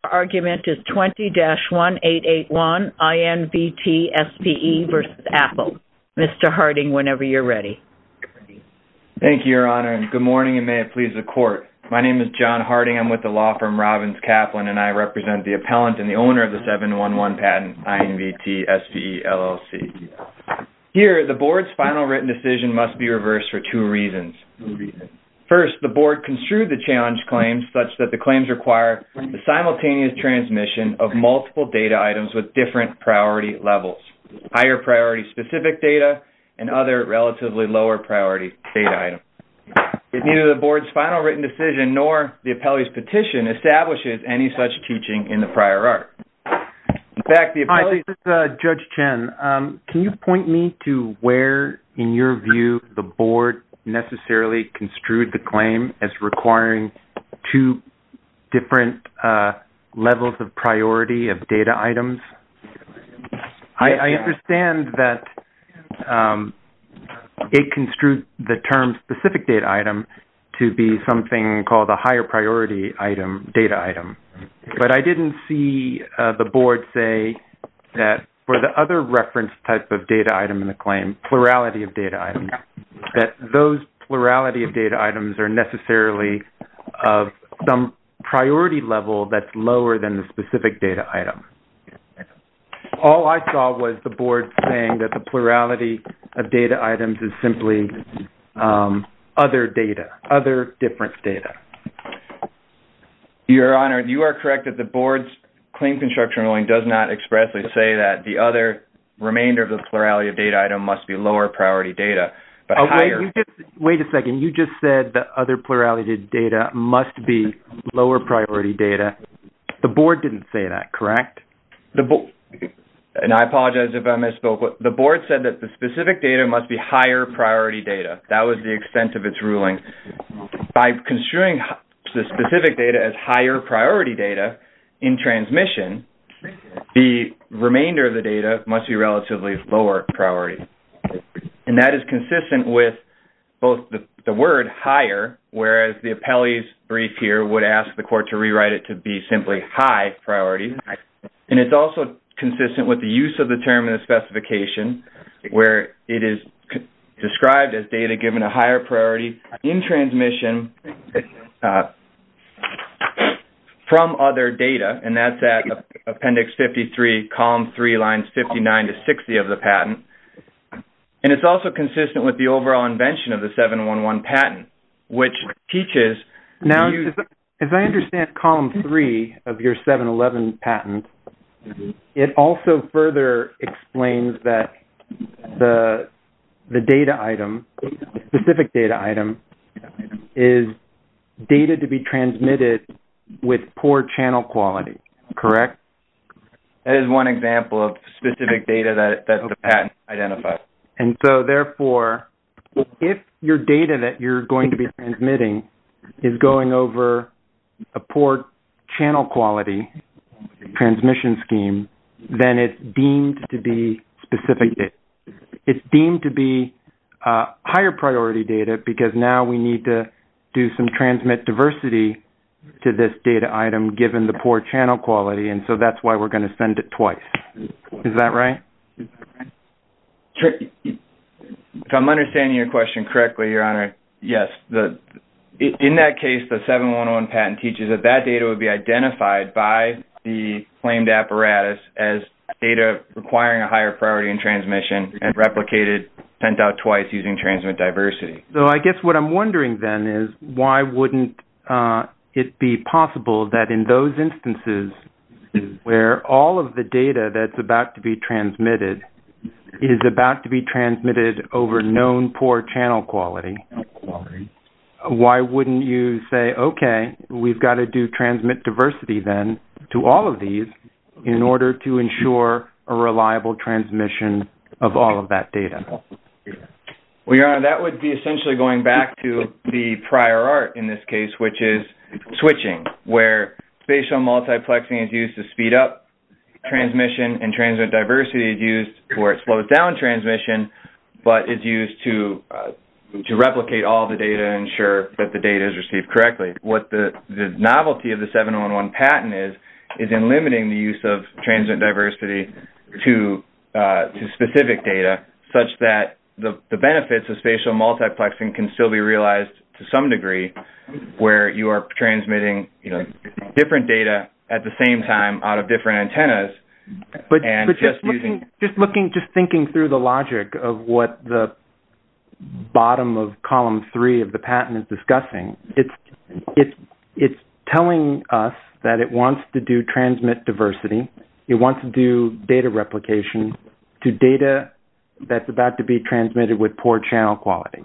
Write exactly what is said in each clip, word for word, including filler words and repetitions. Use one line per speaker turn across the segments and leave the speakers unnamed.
Argument is twenty dash one eight eight one, I N V T S P E versus Apple. Mister Harding, whenever you're ready.
Thank you, Your Honor, and good morning, and may it please the Court. My name is John Harding. I'm with the law firm Robbins Kaplan, and I represent the appellant and the owner of the seven one one patent, I N V T S P E, L L C. Here, the Board's final written decision must be reversed for two reasons. First, the Board construed the challenge claims such that the claims require the simultaneous transmission of multiple data items with different priority levels, higher priority specific data and other relatively lower priority data items. Yet neither the Board's final written decision nor the appellee's petition establishes any such teaching in the prior art. In fact, the appellee...
Hi, this is uh, Judge Chen. Um, can you point me to where, in your view, the Board necessarily construed the claim as requiring two different uh, levels of priority of data items? I, I understand that um, it construed the term specific data item to be something called a higher priority item, data item. But I didn't see uh, the Board say that for the other reference type of data item in the claim, plurality of data items, that those plurality of data items are necessarily of some priority level that's lower than the specific data item. All I saw was the Board saying that the plurality of data items is simply um, other data, other different data.
Your Honor, you are correct that the Board's claim construction ruling does not expressly say that the other remainder of the plurality of data item must be lower priority data. But
oh,
higher...
wait, you just, wait a second. You just said the other plurality of data must be lower priority data. The Board didn't say that, correct?
The bo- and I apologize if I misspoke. But the Board said that the specific data must be higher priority data. That was the extent of its ruling. By construing the specific data as higher priority data in transmission, the remainder of the data must be relatively lower priority. And that is consistent with both the, the word higher, whereas the appellee's brief here would ask the court to rewrite it to be simply high priority. And it's also consistent with the use of the term in the specification, where it is c- described as data given a higher priority in transmission uh, from other data, and that's at Appendix fifty-three, Column three, lines fifty-nine to sixty of the patent. And it's also consistent with the overall invention of the seven one one patent, which teaches...
Now,
use-
as, as I understand Column three of your seven eleven patent, mm-hmm. It also further explains that the the data item, the specific data item, is data to be transmitted with poor channel quality, correct?
That is one example of specific data that, that okay. the patent identifies.
And so, therefore, if your data that you're going to be transmitting is going over a poor channel quality transmission scheme, then it's deemed to be specific data. It's deemed to be uh, higher priority data because now we need to do some transmit diversity to this data item given the poor channel quality, and so that's why we're going to send it twice. Is that right?
If I'm understanding your question correctly, Your Honor, yes. The in that case, the seven one one patent teaches that that data would be identified by the claimed apparatus as data requiring a higher priority in transmission and replicated, sent out twice using transmit diversity.
So I guess what I'm wondering then is why wouldn't uh, it be possible that in those instances where all of the data that's about to be transmitted is about to be transmitted over known poor channel quality, why wouldn't you say, okay, we've got to do transmit diversity then to all of these in order to ensure a reliable transmission of all of that data?
Well, Your Honor, that would be essentially going back to the prior art in this case, which is switching, where spatial multiplexing is used to speed up transmission and transmit diversity is used where it slows down transmission, but is used to uh, to replicate all the data and ensure that the data is received correctly. What the, the novelty of the seven one one patent is, is in limiting the use of transmit diversity to uh, to specific data, such that the, the benefits of spatial multiplexing can still be realized to some degree, where you are transmitting, you know, different data at the same time out of different antennas.
But,
and
but
just,
just looking,
using,
just looking, just thinking through the logic of what the bottom of column three of the patent is discussing, it's it's it's telling us that it wants to do transmit diversity. It wants to do data replication to data that's about to be transmitted with poor channel quality.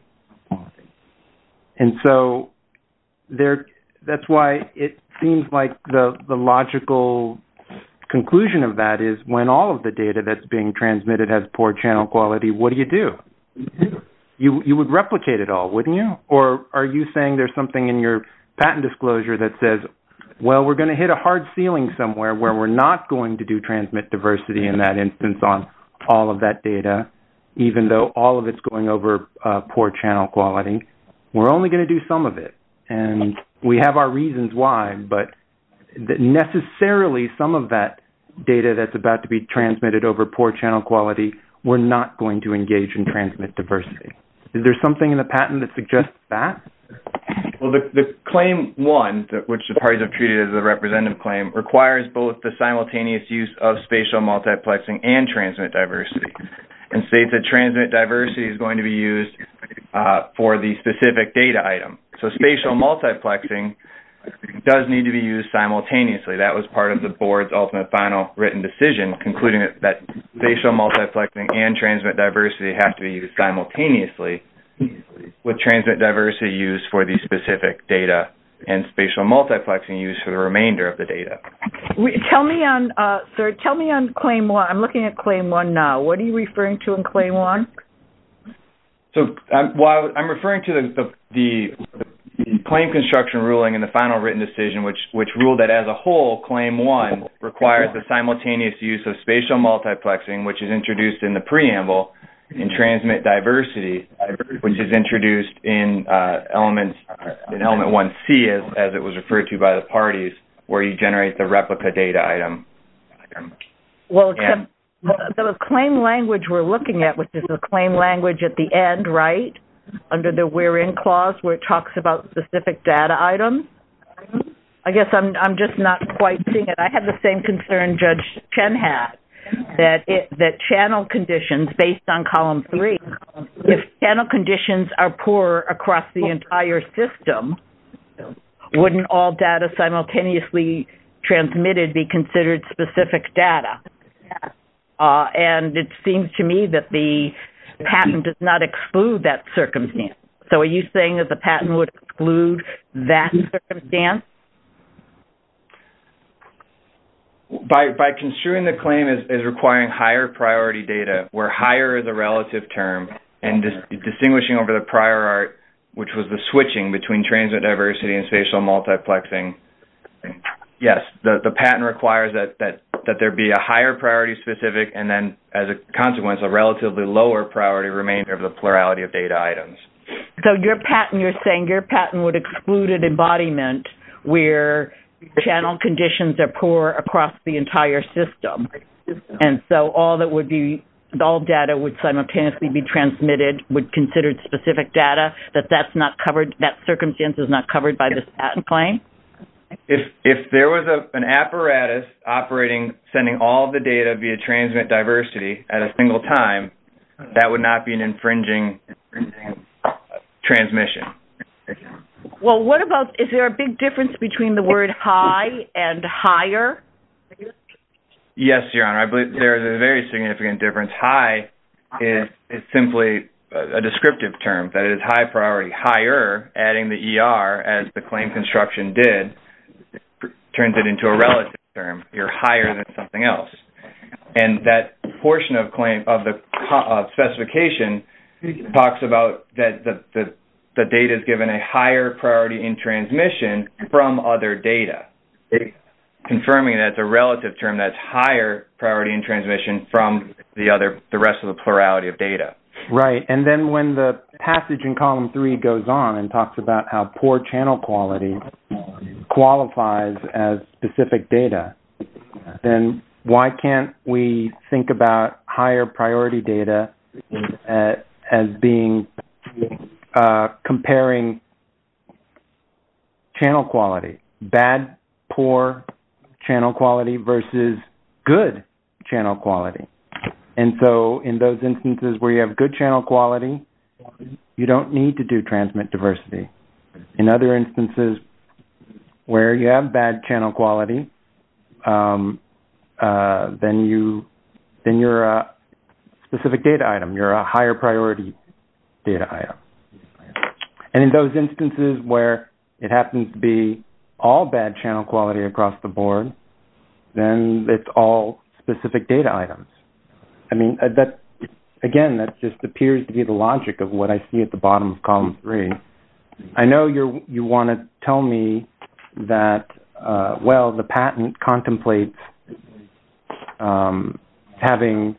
And so there, that's why it seems like the, the logical conclusion of that is when all of the data that's being transmitted has poor channel quality, what do you do? You, you would replicate it all, wouldn't you? Or are you saying there's something in your patent disclosure that says, well, we're going to hit a hard ceiling somewhere where we're not going to do transmit diversity in that instance on all of that data, even though all of it's going over uh, poor channel quality. We're only going to do some of it. And we have our reasons why, but necessarily some of that data that's about to be transmitted over poor channel quality, we're not going to engage in transmit diversity. Is there something in the patent that suggests that?
Well, the, the claim one, the, which the parties have treated as a representative claim, requires both the simultaneous use of spatial multiplexing and transmit diversity, and states that transmit diversity is going to be used uh, for the specific data item. So spatial multiplexing does need to be used simultaneously. That was part of the board's ultimate final written decision, concluding that, that spatial multiplexing and transmit diversity have to be used simultaneously, with transmit diversity used for the specific data and spatial multiplexing used for the remainder of the data.
Tell me on, uh, sir, tell me on claim one. I'm looking at claim one now. What are you referring to in claim one?
So um, while I'm referring to the, the, the claim construction ruling in the final written decision, which, which ruled that as a whole, claim one requires the simultaneous use of spatial multiplexing, which is introduced in the preamble, in transmit diversity, which is introduced in uh, elements in element one C, as, as it was referred to by the parties, where you generate the replica data item.
Well, except the, the claim language we're looking at, which is the claim language at the end, right, under the wherein clause, where it talks about specific data items. I guess I'm I'm just not quite seeing it. I had the same concern Judge Chen had. That it, that channel conditions, based on column three, if channel conditions are poor across the entire system, wouldn't all data simultaneously transmitted be considered specific data? Uh, and it seems to me that the patent does not exclude that circumstance. So are you saying that the patent would exclude that circumstance?
By by construing the claim as, as requiring higher priority data, where higher is a relative term, and dis- distinguishing over the prior art, which was the switching between transmit diversity and spatial multiplexing, yes, the, the patent requires that, that, that there be a higher priority specific, and then, as a consequence, a relatively lower priority remainder of the plurality of data items.
So your patent, you're saying your patent would exclude an embodiment where channel conditions are poor across the entire system, and so all that would be, all data would simultaneously be transmitted, would considered specific data, that that's not covered, that circumstance is not covered by this patent claim?
If if there was a, an apparatus operating, sending all of the data via transmit diversity at a single time, that would not be an infringing transmission.
Well, what about, is there a big difference between the word high and higher?
Yes, Your Honor. I believe there is a very significant difference. High is, is simply a, a descriptive term, that it is high priority. Higher, adding the E R, as the claim construction did, pr- turns it into a relative term. You're higher than something else. And that portion of claim of the uh, specification talks about that the, the the data is given a higher priority in transmission from other data, confirming that it's a relative term that's higher priority in transmission from the other, the rest of the plurality of data.
Right, and then when the passage in column three goes on and talks about how poor channel quality qualifies as specific data, then why can't we think about higher priority data uh, as being uh, comparing channel quality, bad, poor channel quality versus good channel quality? And so in those instances where you have good channel quality, you don't need to do transmit diversity. In other instances where you have bad channel quality, um, uh, then you then you're a specific data item. You're a higher priority data item. And in those instances where it happens to be all bad channel quality across the board, then it's all specific data items. I mean, uh, that again, that just appears to be the logic of what I see at the bottom of column three. I know you you want to tell me that, uh, well, the patent contemplates um, having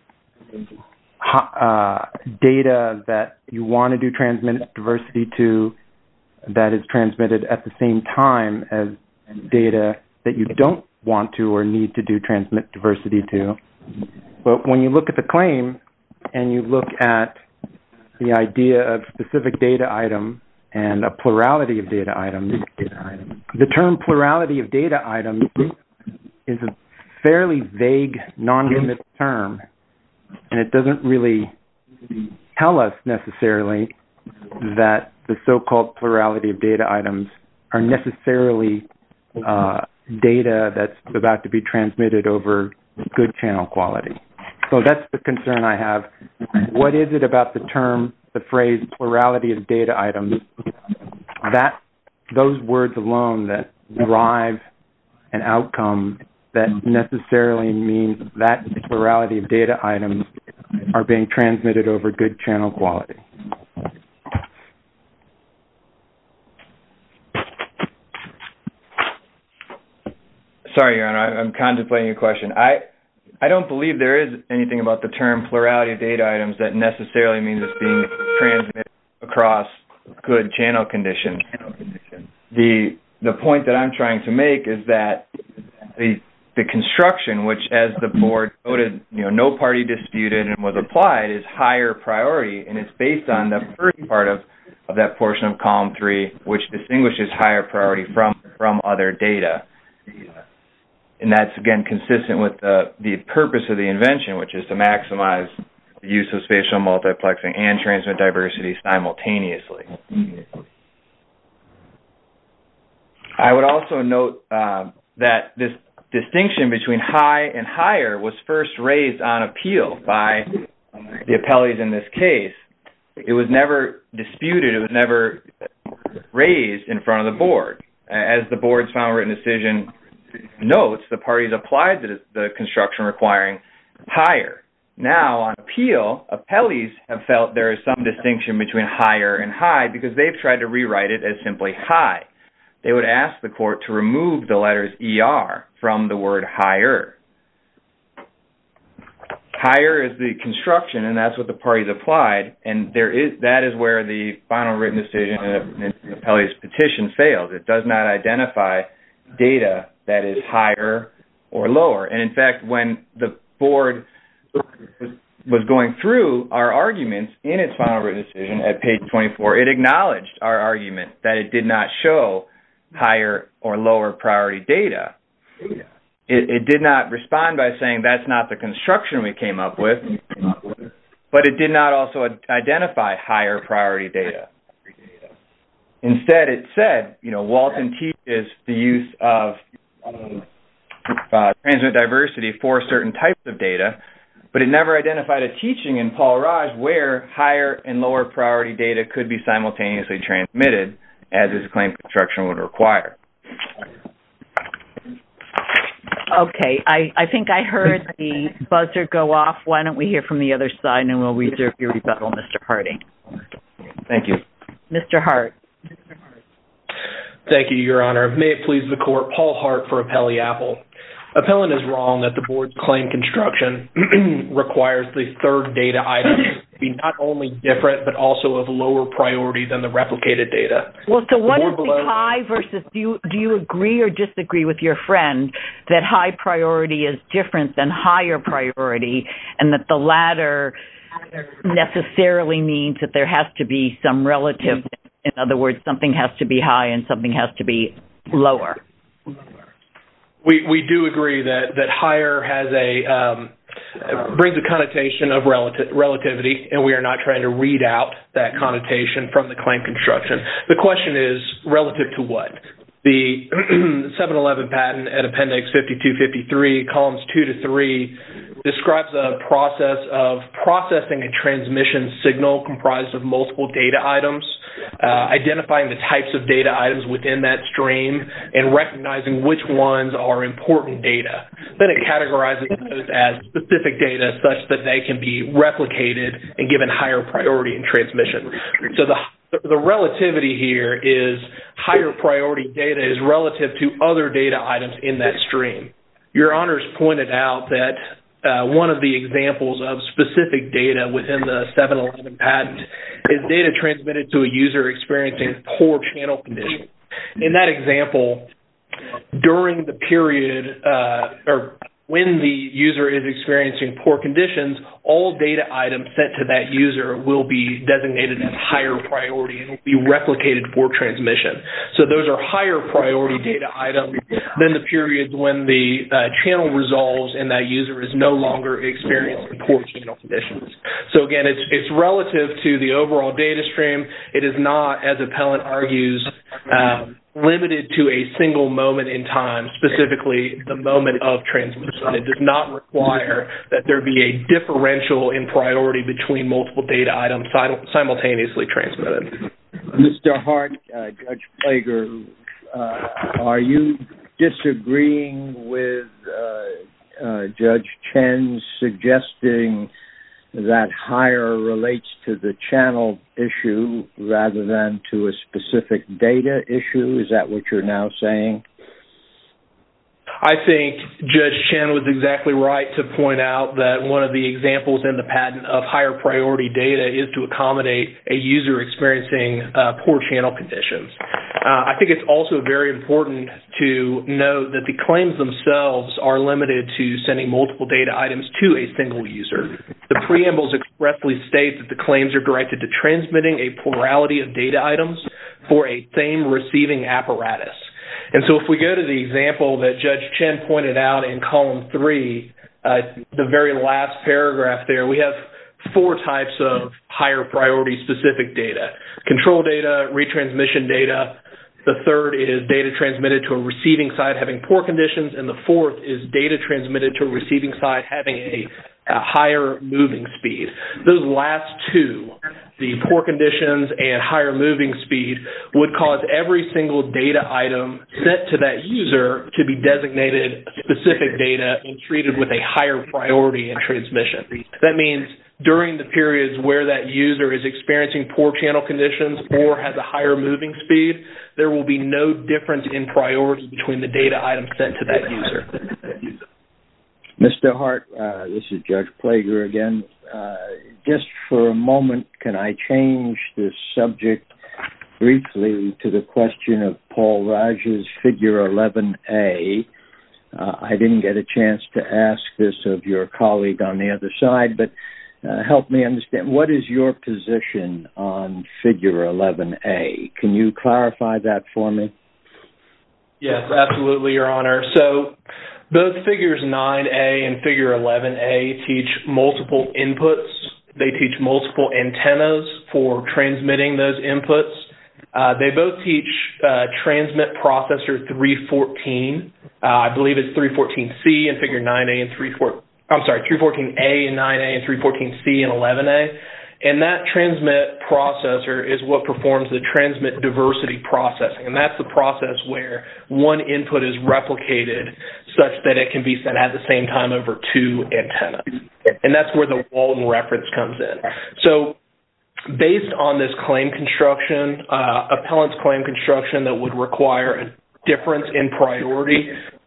uh, data that you want to do transmit diversity to that is transmitted at the same time as data that you don't want to or need to do transmit diversity to. But when you look at the claim and you look at the idea of specific data item and a plurality of data items, the term plurality of data items is a fairly vague, non-committed term, and it doesn't really tell us necessarily that the so-called plurality of data items are necessarily uh, data that's about to be transmitted over good channel quality. So that's the concern I have. What is it about the term, the phrase plurality of data items, that those words alone that drive an outcome that necessarily means that plurality of data items are being transmitted over good channel quality?
Sorry, Your Honor, I'm contemplating your question. I I don't believe there is anything about the term plurality of data items that necessarily means it's being transmitted across good channel conditions. The the point that I'm trying to make is that the the construction, which as the board noted, you know, no party disputed and was applied, is higher priority, and it's based on the first part of, of that portion of column three, which distinguishes higher priority from from other data. And that's, again, consistent with the, the purpose of the invention, which is to maximize the use of spatial multiplexing and transmit diversity simultaneously. I would also note uh, that this distinction between high and higher was first raised on appeal by the appellees in this case. It was never disputed. It was never raised in front of the board. As the board's final written decision notes, the parties applied the, the construction requiring higher. Now, on appeal, appellees have felt there is some distinction between higher and high because they've tried to rewrite it as simply high. They would ask the court to remove the letters E R from the word higher. Higher is the construction, and that's what the parties applied, and there is that is where the final written decision in the appellee's petition fails. It does not identify data that is higher or lower. And in fact, when the board was going through our arguments in its final written decision at page twenty-four, it acknowledged our argument that it did not show higher or lower priority data. It, it did not respond by saying that's not the construction we came up with, but it did not also identify higher priority data. Instead, it said, you know, Walton teaches the use of uh, transmit diversity for certain types of data, but it never identified a teaching in Paul Raj where higher and lower priority data could be simultaneously transmitted, as its claim construction would require.
Okay, I, I think I heard the buzzer go off. Why don't we hear from the other side, and we'll reserve your rebuttal, Mister Harding.
Thank you.
Mister Hart.
Thank you, Your Honor. May it please the Court, Paul Hart for Appellee Apple. Appellant is wrong that the board's claim construction requires the third data item to be not only different, but also of lower priority than the replicated data.
Well, so what is the
below...
high versus, do you, do you agree or disagree with your friend that high priority is different than higher priority, and that the latter necessarily means that there has to be some relative, in other words, something has to be high and something has to be lower?
We we do agree that, that higher has a um, brings a connotation of relative, relativity, and we are not trying to read out that connotation from the claim construction. The question is relative to what? The seven eleven patent at Appendix fifty-two fifty-three, columns two to three, describes a process of processing a transmission signal comprised of multiple data items, uh, identifying the types of data items within that stream, and recognizing which ones are important data. Then it categorizes those as specific data such that they can be replicated and given higher priority in transmission. So the The relativity here is higher priority data is relative to other data items in that stream. Your honors pointed out that uh, one of the examples of specific data within the seven eleven patent is data transmitted to a user experiencing poor channel conditions. In that example, during the period uh, or when the user is experiencing poor conditions, all data items sent to that user will be designated as higher priority and will be replicated for transmission. So those are higher priority data items than the periods when the uh, channel resolves and that user is no longer experiencing poor channel conditions. So again, it's, it's relative to the overall data stream. It is not, as appellant argues, um, limited to a single moment in time, specifically the moment of transmission. It does not require that there be a differential in priority between multiple data items simultaneously transmitted.
Mister Hart, uh, Judge Plager, uh, are you disagreeing with uh, uh, Judge Chen's suggesting that higher relates to the channel issue rather than to a specific data issue? Is that what you're now saying?
I think Judge Chen was exactly right to point out that one of the examples in the patent of higher priority data is to accommodate a user experiencing uh, poor channel conditions. Uh, I think it's also very important to note that the claims themselves are limited to sending multiple data items to a single user. The preambles expressly state that the claims are directed to transmitting a plurality of data items for a same receiving apparatus. And so if we go to the example that Judge Chen pointed out in column three, uh, the very last paragraph there, we have four types of higher priority specific data. Control data, retransmission data. The third is data transmitted to a receiving side having poor conditions. And the fourth is data transmitted to a receiving side having a, a higher moving speed. Those last two, the poor conditions and higher moving speed, would cause every single data item sent to that user to be designated specific data and treated with a higher priority in transmission. That means during the periods where that user is experiencing poor channel conditions or has a higher moving speed, there will be no difference in priority between the data items sent to that user.
Mister Hart, uh, this is Judge Plager again. Uh, just for a moment, can I change the subject briefly to the question of Paul Raj's Figure eleven A? Uh, I didn't get a chance to ask this of your colleague on the other side, but uh, help me understand, what is your position on Figure eleven A? Can you clarify that for me?
Yes, absolutely, Your Honor. So both Figures nine A and Figure eleven A teach multiple inputs. They teach multiple antennas for transmitting those inputs. Uh, they both teach uh, transmit processor three fourteen. Uh, I believe it's three fourteen C in Figure nine A and three fourteen. I'm sorry, three fourteen A and nine A and three fourteen C and eleven A. And that transmit processor is what performs the transmit diversity processing. And that's the process where one input is replicated such that it can be sent at the same time over two antennas. And that's where the Walton reference comes in. So based on this claim construction, uh, appellant's claim construction that would require a difference in priority,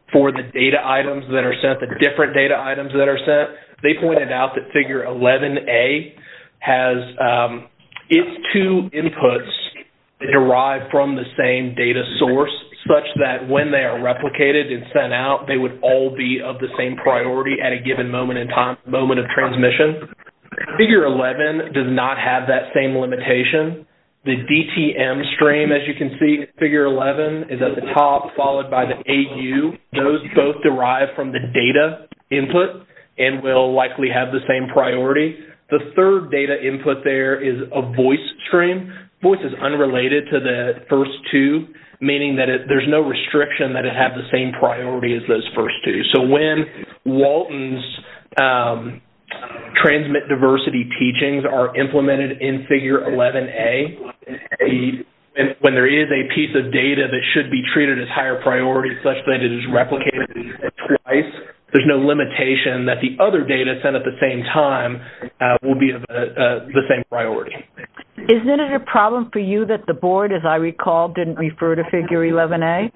for the data items that are sent, the different data items that are sent, they pointed out that figure eleven A has um, its two inputs derive from the same data source, such that when they are replicated and sent out, they would all be of the same priority at a given moment in time, moment of transmission. Figure eleven does not have that same limitation. The D T M stream, as you can see, figure eleven is at the top, followed by the A U. Those both derive from the data input and will likely have the same priority. The third data input there is a voice stream. Voice is unrelated to the first two, meaning that it, there's no restriction that it have the same priority as those first two. So when Walton's um, transmit diversity teachings are implemented in figure eleven A, the, when there is a piece of data that should be treated as higher priority such that it is replicated twice, there's no limitation that the other data sent at the same time uh, will be of a, uh, the same priority.
Isn't it a problem for you that the board, as I recall, didn't refer to figure eleven A?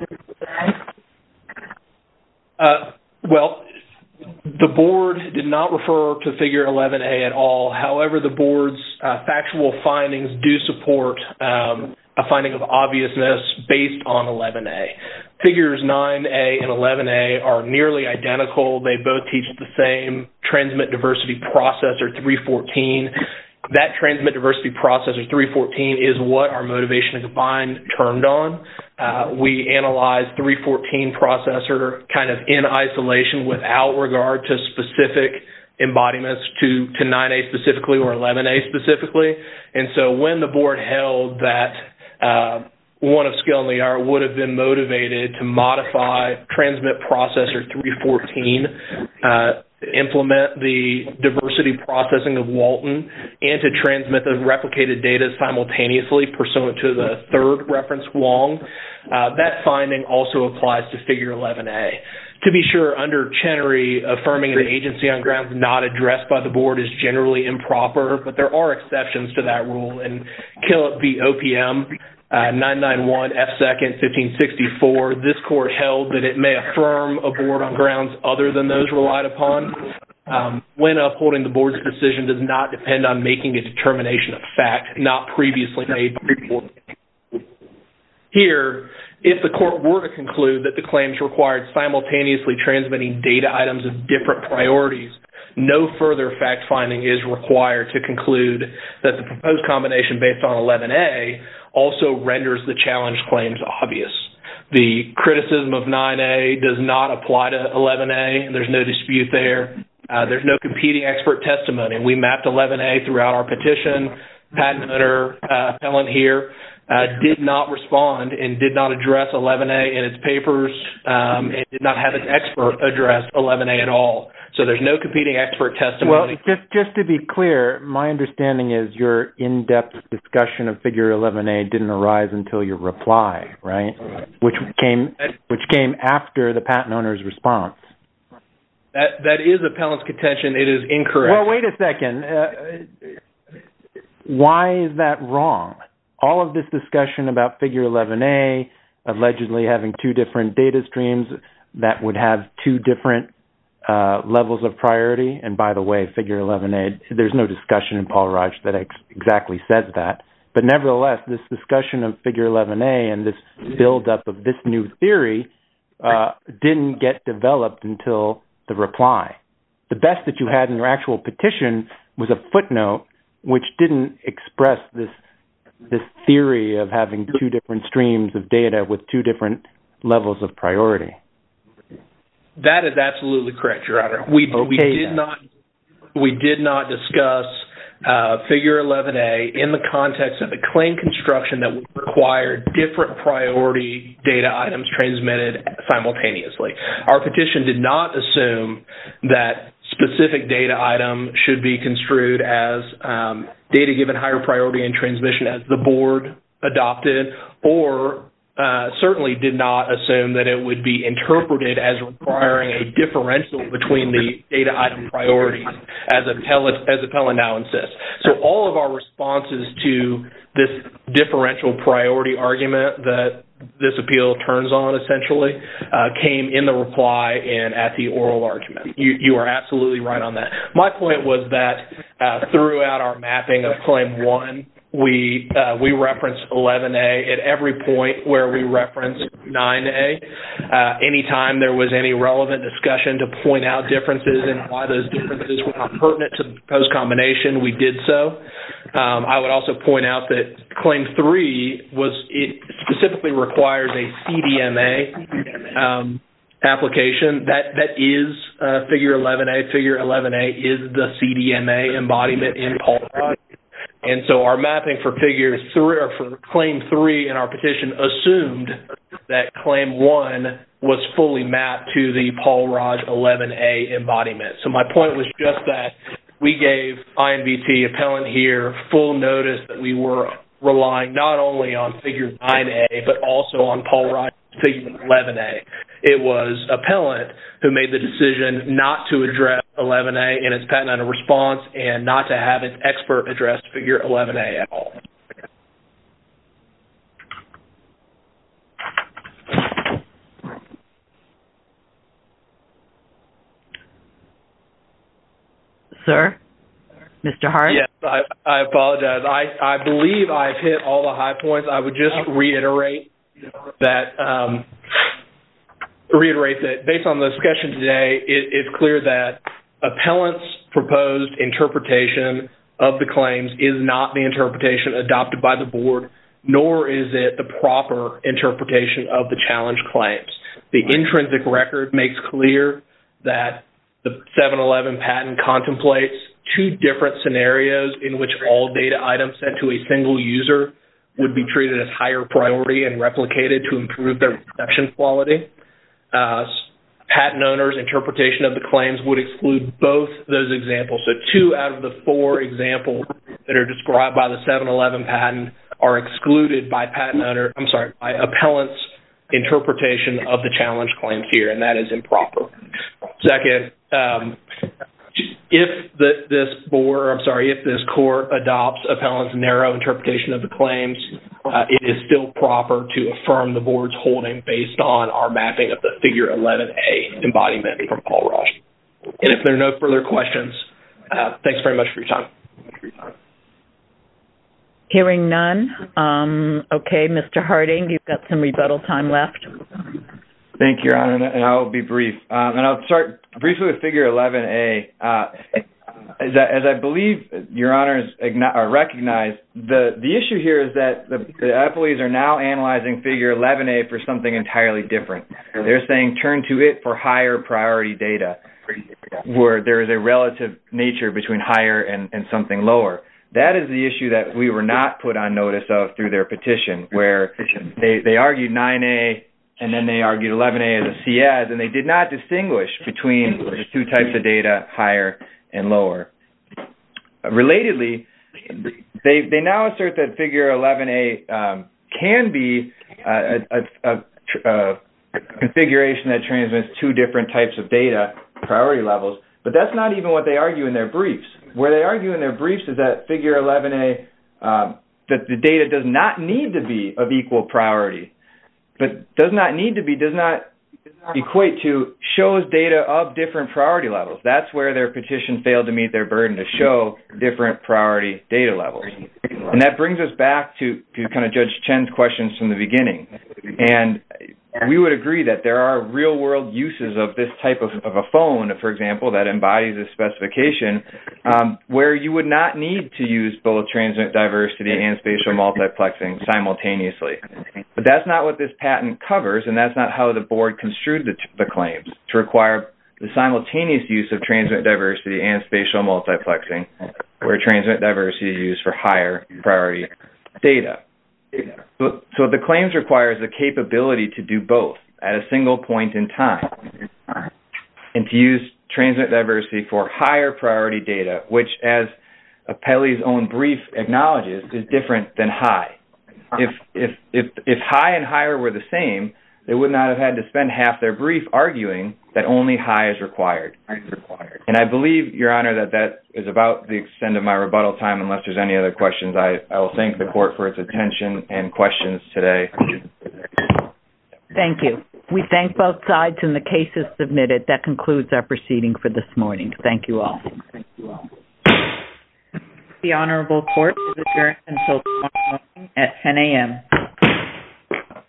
Uh,
well, the board did not refer to figure eleven A at all. However, the board's uh, factual findings do support um, a finding of obviousness based on eleven A. Figures nine A and eleven A are nearly identical. They both teach the same transmit diversity processor three fourteen. That transmit diversity processor three fourteen is what our motivation to combine turned on. Uh, we analyzed three fourteen processor kind of in isolation without regard to specific embodiments to, to nine A specifically or eleven A specifically. And so when the board held that uh, one of skill in the art would have been motivated to modify transmit processor three fourteen, uh, implement the diversity processing of Walton, and to transmit the replicated data simultaneously pursuant to the third reference, Wong. Uh, that finding also applies to figure eleven A. To be sure, under Chenery, affirming an agency on grounds not addressed by the board is generally improper, but there are exceptions to that rule. In Killip v. O P M, Uh, nine ninety-one F second fifteen sixty-four, this court held that it may affirm a board on grounds other than those relied upon um, when upholding the board's decision does not depend on making a determination of fact not previously made by the board. Here, if the court were to conclude that the claims required simultaneously transmitting data items of different priorities, no further fact-finding is required to conclude that the proposed combination based on eleven A also renders the challenged claims obvious. The criticism of nine A does not apply to eleven A, and there's no dispute there. Uh, there's no competing expert testimony. We mapped eleven A throughout our petition. Patent owner, uh, appellant here, uh, did not respond and did not address eleven A in its papers um, and did not have its expert address eleven A at all. So there's no competing expert testimony.
Well, just just to be clear, my understanding is your in-depth discussion of figure eleven A didn't arise until your reply, right? Which came which came after the patent owner's response.
That that is appellant's contention. It is incorrect.
Well, wait a second. Uh, why is that wrong? All of this discussion about figure eleven A allegedly having two different data streams that would have two different Uh, levels of priority, and by the way, figure eleven A, there's no discussion in Paul Raj that ex- exactly says that, but nevertheless, this discussion of figure eleven A and this build-up of this new theory uh, didn't get developed until the reply. The best that you had in your actual petition was a footnote which didn't express this this theory of having two different streams of data with two different levels of priority.
That is absolutely correct, Your Honor. We
okay,
we did then. not we did not discuss uh, figure eleven A in the context of a claim construction that would require different priority data items transmitted simultaneously. Our petition did not assume that specific data item should be construed as um, data given higher priority in transmission as the board adopted, or Uh, certainly did not assume that it would be interpreted as requiring a differential between the data item priorities, as appellant, as appellant now insists. So all of our responses to this differential priority argument that this appeal turns on, essentially, uh, came in the reply and at the oral argument. You, you are absolutely right on that. My point was that uh, throughout our mapping of Claim one, we uh, we reference eleven A at every point where we reference nine A. Uh, anytime there was any relevant discussion to point out differences and why those differences were not pertinent to the proposed combination, we did so. Um, I would also point out that Claim three was it specifically requires a C D M A um, application. That that is uh, Figure eleven A. Figure eleven A is the C D M A embodiment in Paul Raj. And so our mapping for figure three or for claim three in our petition assumed that claim one was fully mapped to the Paul Raj eleven A embodiment. So my point was just that we gave I N V T appellant here full notice that we were relying not only on figure nine A, but also on Paul Raj figure eleven A. It was appellant who made the decision not to address eleven A in its patent under response and not to have its expert address figure eleven A at all.
Sir? Mister Hart?
Yes, I, I apologize. I, I believe I've hit all the high points. I would just reiterate that um, reiterate that based on the discussion today, it, it's clear that appellant's proposed interpretation of the claims is not the interpretation adopted by the board, nor is it the proper interpretation of the challenge claims. The intrinsic record makes clear that the seven eleven patent contemplates two different scenarios in which all data items sent to a single user would be treated as higher priority and replicated to improve their reception quality. Uh, patent owner's interpretation of the claims would exclude both those examples. So two out of the four examples that are described by the seven eleven patent are excluded by patent owner, I'm sorry, by appellant's interpretation of the challenge claims here, and that is improper. Second, um, if the, this board, I'm sorry, if this court adopts appellant's narrow interpretation of the claims, uh, it is still proper to affirm the board's holding based on our mapping of the figure eleven A embodiment from Paul Raj. And if there are no further questions, uh, thanks very much for your time.
Hearing none. Um, okay, Mister Harding, you've got some rebuttal time left.
Thank you, Your Honor, and I will be brief. Um, and I'll start briefly with figure eleven A. Uh, as, I, as I believe Your Honors recognize, the, the issue here is that the, the appellees are now analyzing figure eleven A for something entirely different. They're saying turn to it for higher priority data, where there is a relative nature between higher and, and something lower. That is the issue that we were not put on notice of through their petition, where they, they argued nine A and then they argued eleven A as a C as, and they did not distinguish between the two types of data, higher and lower. Uh, relatedly, they they now assert that figure eleven A um, can be uh, a, a, a, a configuration that transmits two different types of data, priority levels, but that's not even what they argue in their briefs. Where they argue in their briefs is that figure eleven A, um, that the data does not need to be of equal priority. But does not need to be, does not equate to shows data of different priority levels. That's where their petition failed to meet their burden to show different priority data levels. And that brings us back to, to kind of Judge Chen's questions from the beginning. And we would agree that there are real-world uses of this type of, of a phone, for example, that embodies this specification, um, where you would not need to use both transmit diversity and spatial multiplexing simultaneously. But that's not what this patent covers, and that's not how the board construed the, the claims, to require the simultaneous use of transmit diversity and spatial multiplexing, where transmit diversity is used for higher priority data. So, so the claims requires the capability to do both at a single point in time, and to use transmit diversity for higher priority data, which, as Appellee's own brief acknowledges, is different than high. If if if if high and higher were the same, they would not have had to spend half their brief arguing that only high is required. And I believe, Your Honor, that that is about the extent of my rebuttal time. Unless there's any other questions, I, I will thank the court for its attention and questions today.
Thank you. We thank both sides, and the case is submitted. That concludes our proceeding for this morning. Thank you all. Thank you all.
The Honorable Court is adjourned until tomorrow morning at ten a m